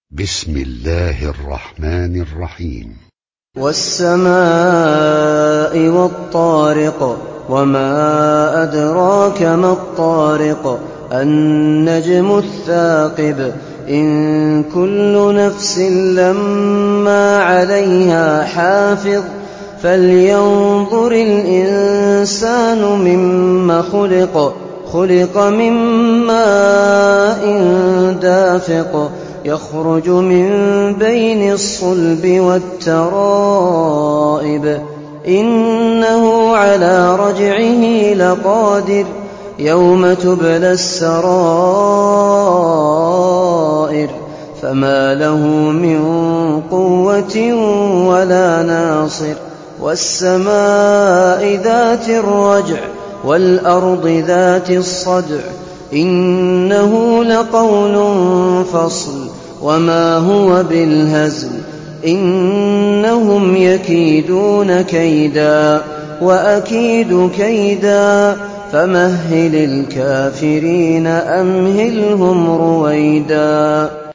بسم الله الرحمن الرحيم. والسماء والطارق وما أدراك ما الطارق النجم الثاقب إن كل نفس لما عليها حافظ فلينظر الإنسان مما خلق من ماء دافق يخرج من بين الصلب والترائب إنه على رجعه لقادر يوم تبلى السرائر فما له من قوة ولا ناصر والسماء ذات الرجع والأرض ذات الصدع إنه لقول فصل وما هو بالهزل إنهم يكيدون كيدا وأكيد كيدا فمهل الكافرين أمهلهم رويدا.